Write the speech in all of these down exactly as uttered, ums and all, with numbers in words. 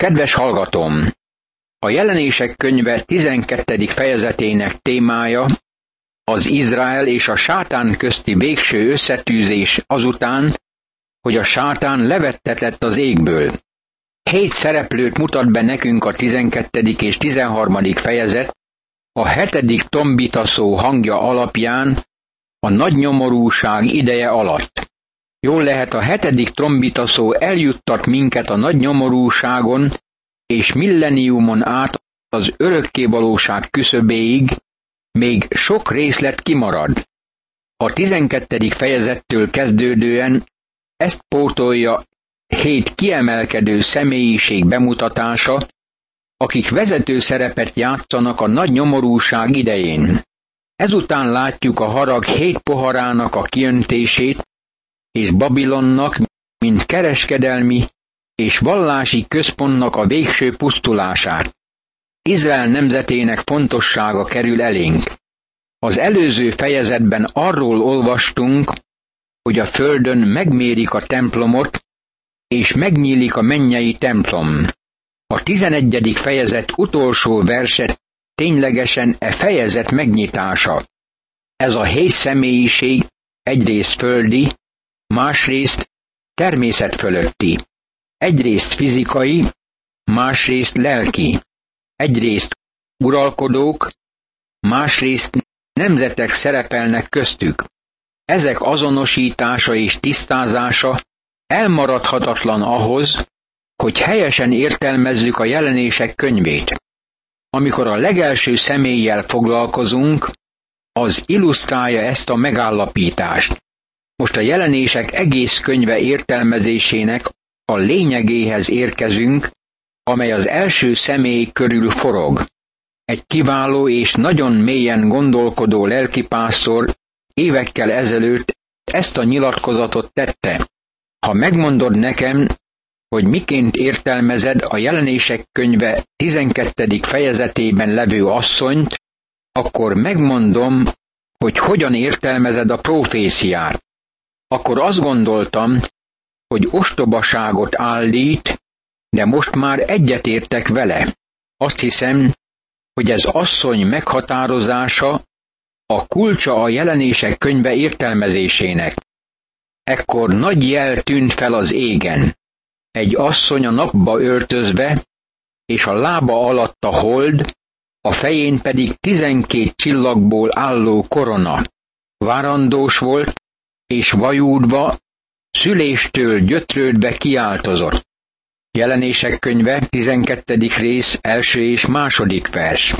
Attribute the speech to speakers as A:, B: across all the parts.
A: Kedves hallgatóm! A Jelenések könyve tizenkettedik fejezetének témája az Izrael és a sátán közti végső összetűzés azután, hogy a sátán levettetett az égből. Hét szereplőt mutat be nekünk a tizenkettedik és tizenharmadik fejezet, a hetedik tombitaszó hangja alapján a nagy nyomorúság ideje alatt. Jól lehet, a hetedik trombitaszó eljuttat minket a nagy nyomorúságon és milleniumon át az örökkévalóság küszöbéig, még sok részlet kimarad. A tizenkettedik fejezettől kezdődően ezt pótolja hét kiemelkedő személyiség bemutatása, akik vezető szerepet játszanak a nagy nyomorúság idején. Ezután látjuk a harag hét poharának a kiöntését, és Babilonnak, mint kereskedelmi és vallási központnak a végső pusztulását. Izrael nemzetének fontossága kerül elénk. Az előző fejezetben arról olvastunk, hogy a földön megmérik a templomot, és megnyílik a mennyei templom. A tizenegyedik fejezet utolsó verse ténylegesen e fejezet megnyitása. Ez a hét személyiség egyrészt földi, másrészt természetfölötti. Egyrészt fizikai, másrészt lelki. Egyrészt uralkodók, másrészt nemzetek szerepelnek köztük. Ezek azonosítása és tisztázása elmaradhatatlan ahhoz, hogy helyesen értelmezzük a Jelenések könyvét. Amikor a legelső személlyel foglalkozunk, az illusztrálja ezt a megállapítást. Most a Jelenések egész könyve értelmezésének a lényegéhez érkezünk, amely az első személy körül forog. Egy kiváló és nagyon mélyen gondolkodó lelkipásztor évekkel ezelőtt ezt a nyilatkozatot tette. Ha megmondod nekem, hogy miként értelmezed a Jelenések könyve tizenkettedik fejezetében levő asszonyt, akkor megmondom, hogy hogyan értelmezed a próféciát. Akkor azt gondoltam, hogy ostobaságot állít, de most már egyetértek vele. Azt hiszem, hogy ez asszony meghatározása a kulcsa a Jelenések könyve értelmezésének. Ekkor nagy jel tűnt fel az égen. Egy asszony a napba öltözve, és a lába alatt a hold, a fején pedig tizenkét csillagból álló korona. Várandós volt, és vajúdva, szüléstől gyötrődve kiáltozott. Jelenések könyve tizenkettedik rész első és második vers.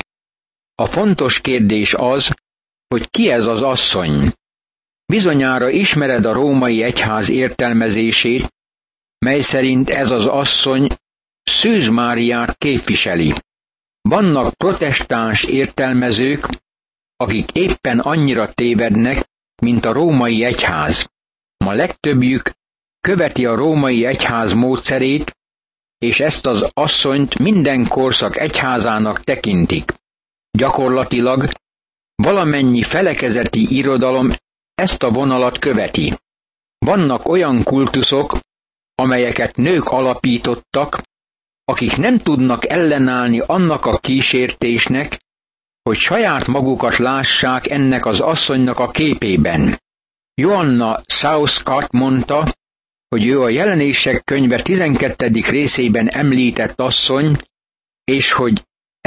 A: A fontos kérdés az, hogy ki ez az asszony. Bizonyára ismered a római egyház értelmezését, mely szerint ez az asszony Szűz Máriát képviseli. Vannak protestáns értelmezők, akik éppen annyira tévednek, mint a római egyház. Ma legtöbbjük követi a római egyház módszerét, és ezt az asszonyt minden korszak egyházának tekintik. Gyakorlatilag valamennyi felekezeti irodalom ezt a vonalat követi. Vannak olyan kultuszok, amelyeket nők alapítottak, akik nem tudnak ellenállni annak a kísértésnek, hogy saját magukat lássák ennek az asszonynak a képében. Joanna Southcott mondta, hogy ő a Jelenések könyve tizenkettedik részében említett asszony, és hogy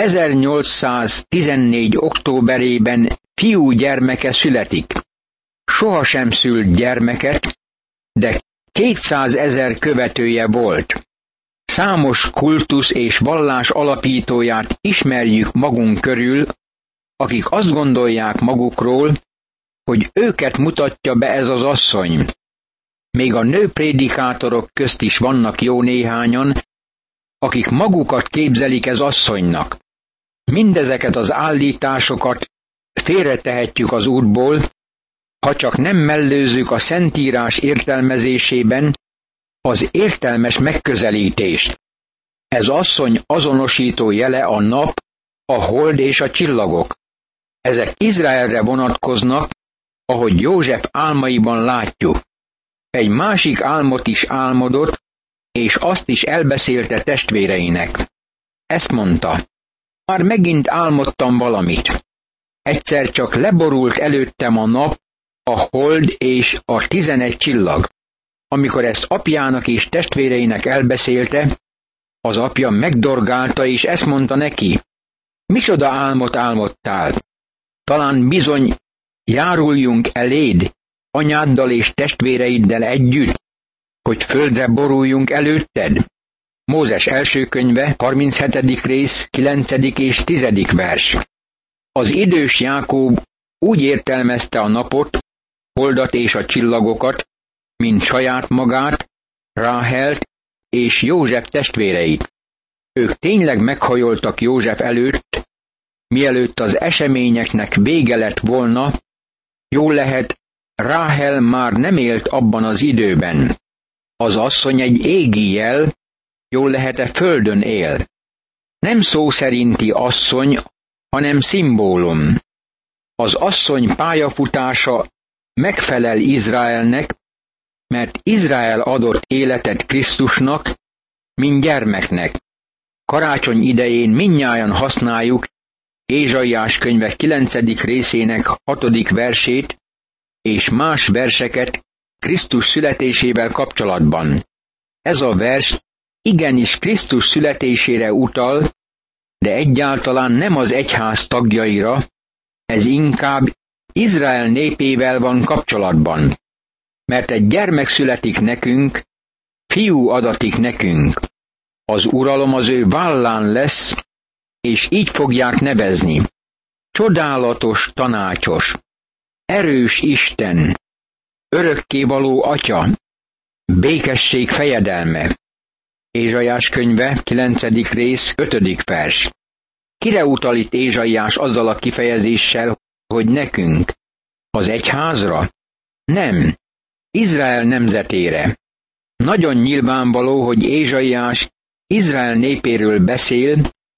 A: ezernyolcszáztizennégy októberében fiú gyermeke születik. Sohasem szült gyermeket, de kétszázezer követője volt. Számos kultusz és vallás alapítóját ismerjük magunk körül, akik azt gondolják magukról, hogy őket mutatja be ez az asszony. Még a nőprédikátorok közt is vannak jó néhányan, akik magukat képzelik ez asszonynak. Mindezeket az állításokat félretehetjük az útból, ha csak nem mellőzzük a Szentírás értelmezésében az értelmes megközelítést. Ez asszony azonosító jele a nap, a hold és a csillagok. Ezek Izraelre vonatkoznak, ahogy József álmaiban látjuk. Egy másik álmot is álmodott, és azt is elbeszélte testvéreinek. Ezt mondta: már megint álmodtam valamit. Egyszer csak leborult előttem a nap, a hold és a tizenegy csillag. Amikor ezt apjának és testvéreinek elbeszélte, az apja megdorgálta, és ezt mondta neki: micsoda álmot álmodtál? Talán bizony járuljunk eléd, anyáddal és testvéreiddel együtt, hogy földre boruljunk előtted. Mózes első könyve, harminchetedik rész, kilencedik és tizedik vers. Az idős Jákob úgy értelmezte a napot, holdat és a csillagokat, mint saját magát, Ráhelt és József testvéreit. Ők tényleg meghajoltak József előtt, mielőtt az eseményeknek vége lett volna. Jól lehet, Ráhel már nem élt abban az időben. Az asszony egy égi jel, jól lehet-e földön él. Nem szó szerinti asszony, hanem szimbólum. Az asszony pályafutása megfelel Izraelnek, mert Izrael adott életet Krisztusnak, mint gyermeknek. Karácsony idején mindnyájan használjuk Ézsaiás könyve kilencedik részének hatodik versét és más verseket Krisztus születésével kapcsolatban. Ez a vers igenis Krisztus születésére utal, de egyáltalán nem az egyház tagjaira, ez inkább Izrael népével van kapcsolatban. Mert egy gyermek születik nekünk, fiú adatik nekünk. Az uralom az ő vállán lesz, és így fogják nevezni: csodálatos tanácsos, erős Isten, örökkévaló Atya, békesség fejedelme. Ézsaiás könyve, kilencedik rész, ötödik vers. Kire utal itt Ézsaiás azzal a kifejezéssel, hogy nekünk? Az egyházra? Nem, Izrael nemzetére. Nagyon nyilvánvaló, hogy Ézsaiás Izrael népéről beszél,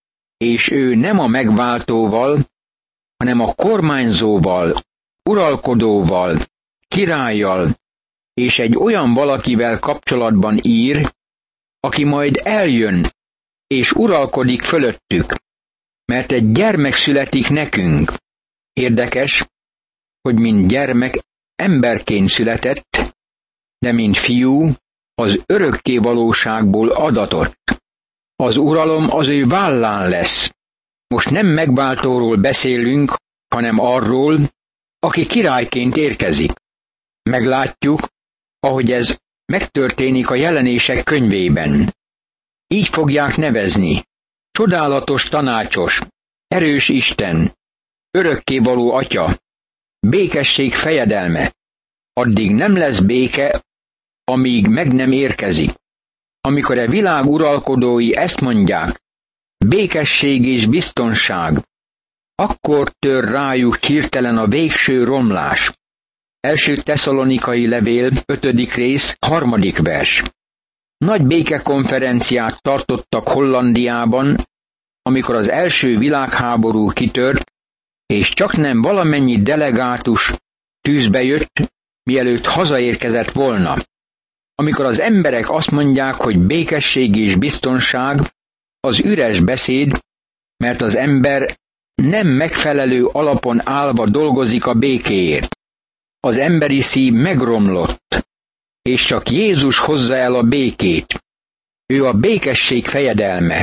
A: és ő nem a megváltóval, hanem a kormányzóval, uralkodóval, királlyal és egy olyan valakivel kapcsolatban ír, aki majd eljön és uralkodik fölöttük, mert egy gyermek születik nekünk. Érdekes, hogy mint gyermek emberként született, de mint fiú az örökké valóságból adatott. Az uralom az ő vállán lesz. Most nem megváltóról beszélünk, hanem arról, aki királyként érkezik. Meglátjuk, ahogy ez megtörténik a Jelenések könyvében. Így fogják nevezni: csodálatos tanácsos, erős Isten, örökkévaló Atya, békesség fejedelme. Addig nem lesz béke, amíg meg nem érkezik. Amikor a világ uralkodói ezt mondják: békesség és biztonság, akkor tör rájuk hirtelen a végső romlás. Első Tesszalonikai levél, ötödik rész, harmadik vers. Nagy békekonferenciát tartottak Hollandiában, amikor az első világháború kitört, és csaknem valamennyi delegátus tűzbe jött, mielőtt hazaérkezett volna. Amikor az emberek azt mondják, hogy békesség és biztonság, az üres beszéd, mert az ember nem megfelelő alapon állva dolgozik a békéért. Az emberi szív megromlott, és csak Jézus hozza el a békét. Ő a békesség fejedelme.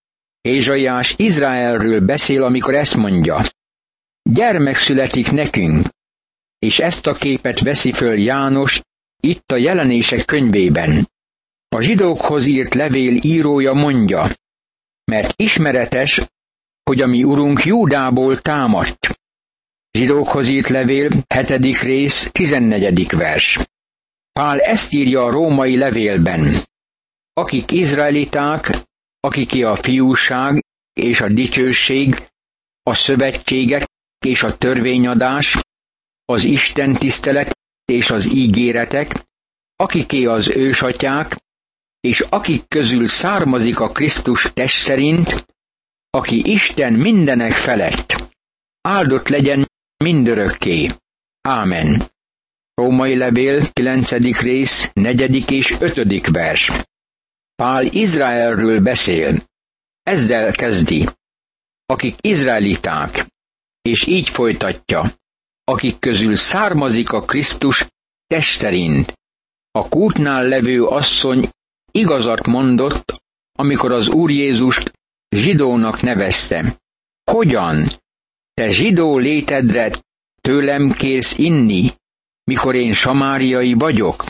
A: Ézsaiás Izraelről beszél, amikor ezt mondja: gyermek születik nekünk, és ezt a képet veszi föl János itt a Jelenések könyvében. A zsidókhoz írt levél írója mondja: mert ismeretes, hogy a mi urunk Júdából támadt. Zsidókhoz írt levél, hetedik rész, tizennegyedik vers. Pál ezt írja a római levélben: akik izraeliták, akiké a fiúság és a dicsőség, a szövetségek és a törvényadás, az Isten tisztelet és az ígéretek, akiké az ősatyák, és akik közül származik a Krisztus test szerint, aki Isten mindenek felett. Áldott legyen mindörökké. Ámen. Római levél, kilencedik rész, negyedik és ötödik vers. Pál Izraelről beszél. Ezzel kezdi, akik izraeliták, és így folytatja, akik közül származik a Krisztus test szerint. A kútnál levő asszony igazat mondott, amikor az Úr Jézust zsidónak nevezte. Hogyan? Te zsidó létedre tőlem kérsz inni, mikor én samáriai vagyok?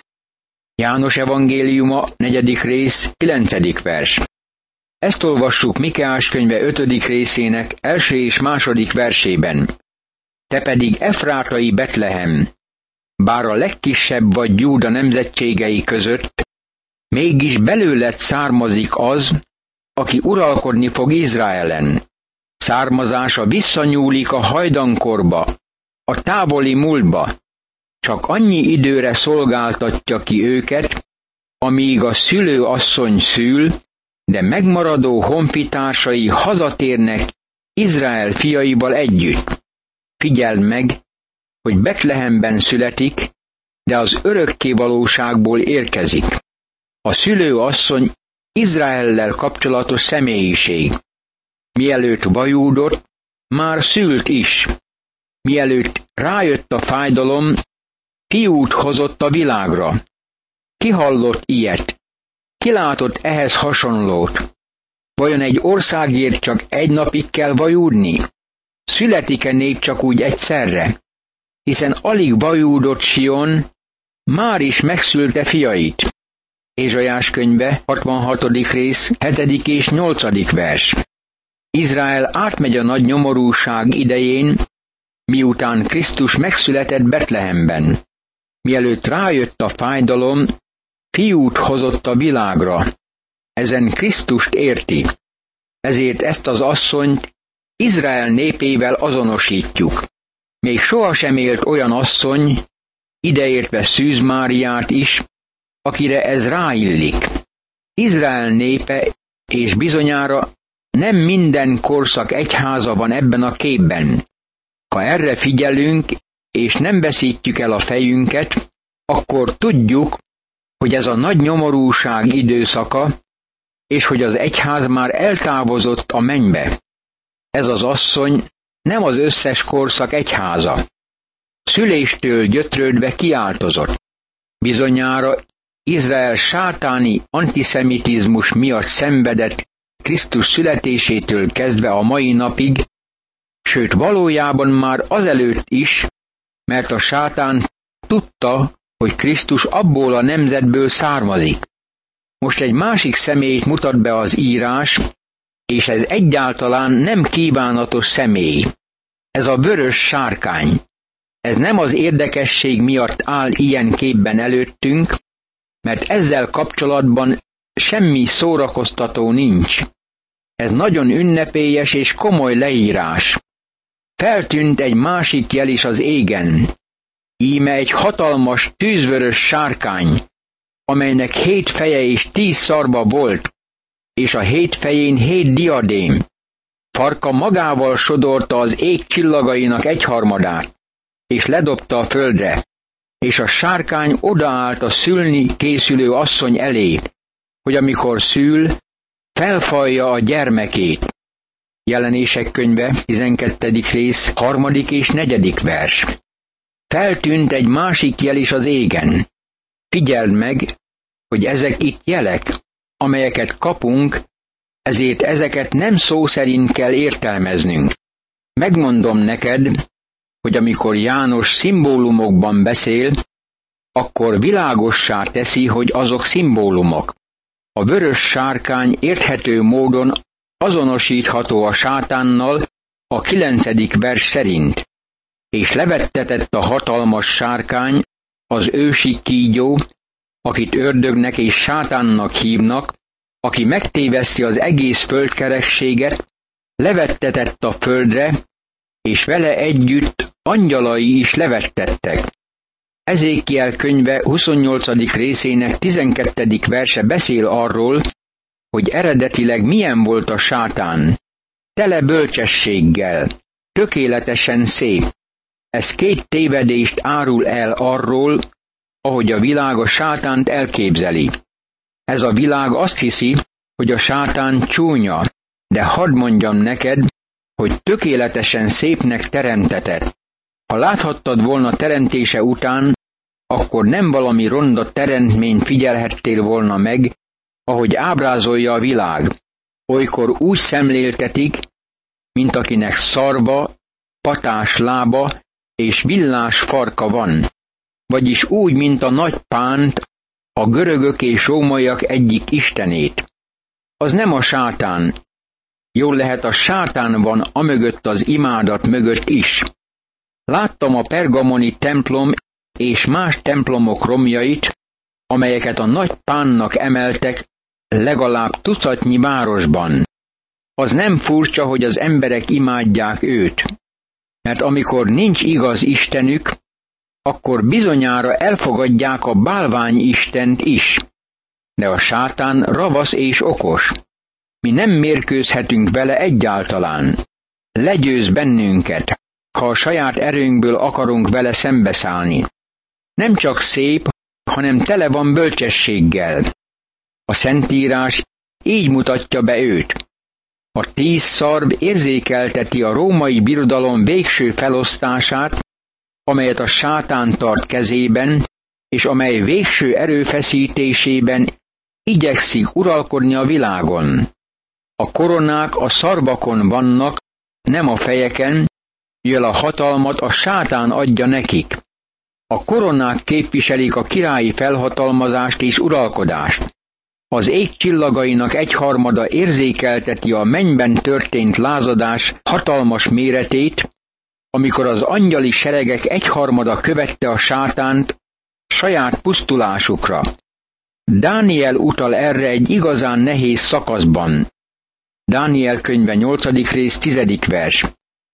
A: János evangéliuma, negyedik rész, kilencedik vers. Ezt olvassuk Mikeás könyve ötödik részének első és második versében. Te pedig efrátai Betlehem, bár a legkisebb vagy Júda nemzetségei között, mégis belőled származik az, aki uralkodni fog Izraelen. Származása visszanyúlik a hajdankorba, a távoli múltba, csak annyi időre szolgáltatja ki őket, amíg a szülőasszony szül, de megmaradó honfitársai hazatérnek Izrael fiaival együtt. Figyeld meg, hogy Betlehemben születik, de az örökké valóságból érkezik. A szülőasszony Izraellel kapcsolatos személyiség. Mielőtt vajúdott, már szült is. Mielőtt rájött a fájdalom, fiút hozott a világra. Ki hallott ilyet? Ki látott ehhez hasonlót? Vajon egy országért csak egy napig kell vajúdni? Születik-e nép csak úgy egyszerre? Hiszen alig vajúdott Sion, már is megszülte fiait. Ézsaiás könyve, hatvanhatodik rész, hetedik és nyolcadik vers. Izrael átmegy a nagy nyomorúság idején, miután Krisztus megszületett Betlehemben. Mielőtt rájött a fájdalom, fiút hozott a világra. Ezen Krisztust érti. Ezért ezt az asszonyt Izrael népével azonosítjuk. Még sohasem élt olyan asszony, ideértve Szűz Máriát is, akire ez ráillik. Izrael népe, és bizonyára nem minden korszak egyháza van ebben a képben. Ha erre figyelünk, és nem veszítjük el a fejünket, akkor tudjuk, hogy ez a nagy nyomorúság időszaka, és hogy az egyház már eltávozott a mennybe. Ez az asszony nem az összes korszak egyháza. Szüléstől gyötrődve kiáltozott. Bizonyára Izrael sátáni antiszemitizmus miatt szenvedett Krisztus születésétől kezdve a mai napig, sőt valójában már azelőtt is, mert a sátán tudta, hogy Krisztus abból a nemzetből származik. Most egy másik személyt mutat be az írás, és ez egyáltalán nem kívánatos személy. Ez a vörös sárkány. Ez nem az érdekesség miatt áll ilyen képben előttünk, mert ezzel kapcsolatban semmi szórakoztató nincs. Ez nagyon ünnepélyes és komoly leírás. Feltűnt egy másik jel is az égen. Íme egy hatalmas tűzvörös sárkány, amelynek hét feje és tíz szarva volt, és a hét fején hét diadém. Farka magával sodorta az ég csillagainak egyharmadát, és ledobta a földre, és a sárkány odaállt a szülni készülő asszony elé, hogy amikor szül, felfalja a gyermekét. Jelenések könyve, tizenkettedik rész, harmadik és negyedik vers. Feltűnt egy másik jel is az égen. Figyeld meg, hogy ezek itt jelek, amelyeket kapunk, ezért ezeket nem szó szerint kell értelmeznünk. Megmondom neked, hogy amikor János szimbólumokban beszél, akkor világossá teszi, hogy azok szimbólumok. A vörös sárkány érthető módon azonosítható a sátánnal a kilencedik vers szerint. És levettetett a hatalmas sárkány, az ősi kígyó, akit ördögnek és sátánnak hívnak, aki megtéveszti az egész földkerekséget, levettetett a földre, és vele együtt angyalai is levettettek. Ezékiel könyve huszonnyolcadik részének tizenkettedik verse beszél arról, hogy eredetileg milyen volt a sátán. Tele bölcsességgel, tökéletesen szép. Ez két tévedést árul el arról, ahogy a világ a sátánt elképzeli. Ez a világ azt hiszi, hogy a sátán csúnya, de hadd mondjam neked, hogy tökéletesen szépnek teremtetett. Ha láthattad volna teremtése után, akkor nem valami ronda teremtményt figyelhettél volna meg, ahogy ábrázolja a világ. Olykor úgy szemléltetik, mint akinek szarva, patás lába és villás farka van, vagyis úgy, mint a nagy pánt, a görögök és rómaiak egyik istenét. Az nem a sátán. Jól lehet, a sátán van amögött, az imádat mögött is. Láttam a pergamoni templom és más templomok romjait, amelyeket a nagy pánnak emeltek legalább tucatnyi városban. Az nem furcsa, hogy az emberek imádják őt, mert amikor nincs igaz istenük, akkor bizonyára elfogadják a bálvány istent is. De a sátán ravasz és okos. Mi nem mérkőzhetünk vele egyáltalán. Legyőz bennünket, ha a saját erőnkből akarunk vele szembeszállni. Nem csak szép, hanem tele van bölcsességgel. A Szentírás így mutatja be őt. A tíz szarv érzékelteti a római birodalom végső felosztását, amelyet a sátán tart kezében, és amely végső erőfeszítésében igyekszik uralkodni a világon. A koronák a szarvakon vannak, nem a fejeken, mivel a hatalmat a sátán adja nekik. A koronák képviselik a királyi felhatalmazást és uralkodást. Az ég csillagainak egyharmada érzékelteti a mennyben történt lázadás hatalmas méretét, amikor az angyali seregek egyharmada követte a sátánt saját pusztulásukra. Dániel utal erre egy igazán nehéz szakaszban. Dániel könyve nyolcadik rész tizedik vers,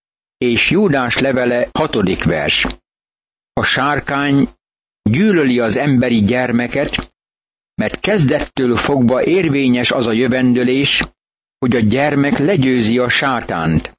A: és Júdás levele hatodik vers. A sárkány gyűlöli az emberi gyermeket, mert kezdettől fogva érvényes az a jövendőlés, hogy a gyermek legyőzi a sátánt.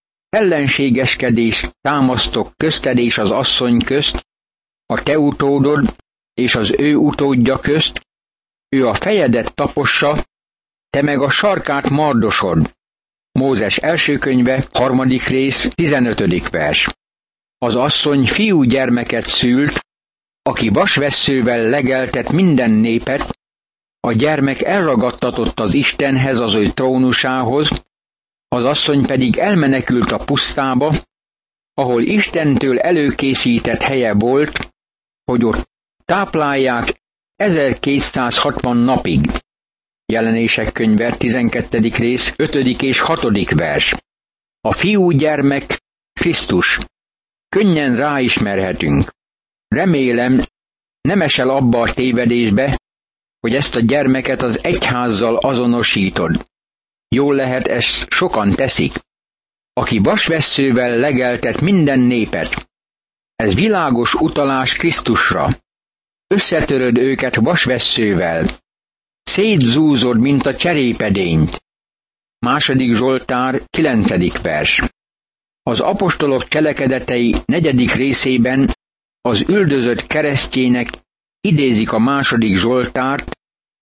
A: Ellenségeskedést támasztok közted és az asszony közt, a te utódod és az ő utódja közt, ő a fejedet tapossa, te meg a sarkát mardosod. Mózes első könyve, harmadik rész, tizenötödik vers. Az asszony fiú gyermeket szült, aki vasvesszővel legeltet minden népet, a gyermek elragadtatott az Istenhez, az ő trónusához, az asszony pedig elmenekült a pusztába, ahol Istentől előkészített helye volt, hogy ott táplálják ezerkétszázhatvan napig. Jelenések könyve, tizenkettedik rész, ötödik és hatodik vers. A fiú gyermek Krisztus. Könnyen ráismerhetünk. Remélem, nem esel abba a tévedésbe, hogy ezt a gyermeket az egyházzal azonosítod. Jól lehet, ezt sokan teszik. Aki vasvesszővel legeltet minden népet. Ez világos utalás Krisztusra. Összetöröd őket vasvesszővel. Szétzúzod, mint a cserépedényt. Második Zsoltár, kilencedik vers. Az apostolok cselekedetei negyedik részében az üldözött keresztjének idézik a második Zsoltárt,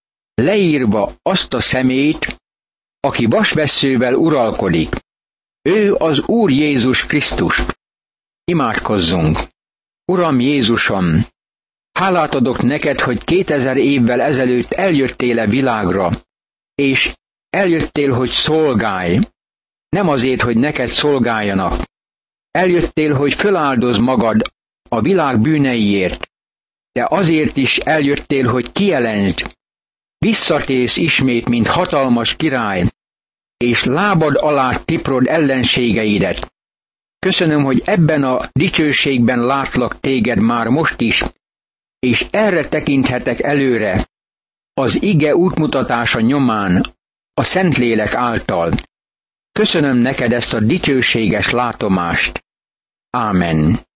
A: leírva azt a személyt, aki vasvesszővel uralkodik. Ő az Úr Jézus Krisztus. Imádkozzunk! Uram Jézusom, hálát adok neked, hogy kétezer évvel ezelőtt eljöttél a világra, és eljöttél, hogy szolgálj, nem azért, hogy neked szolgáljanak. Eljöttél, hogy föláldoz magad a világ bűneiért, de azért is eljöttél, hogy kijelentsd, visszatérsz ismét, mint hatalmas király, és lábad alá tiprod ellenségeidet. Köszönöm, hogy ebben a dicsőségben látlak téged már most is, és erre tekinthetek előre, az ige útmutatása nyomán, a Szentlélek által. Köszönöm neked ezt a dicsőséges látomást. Ámen.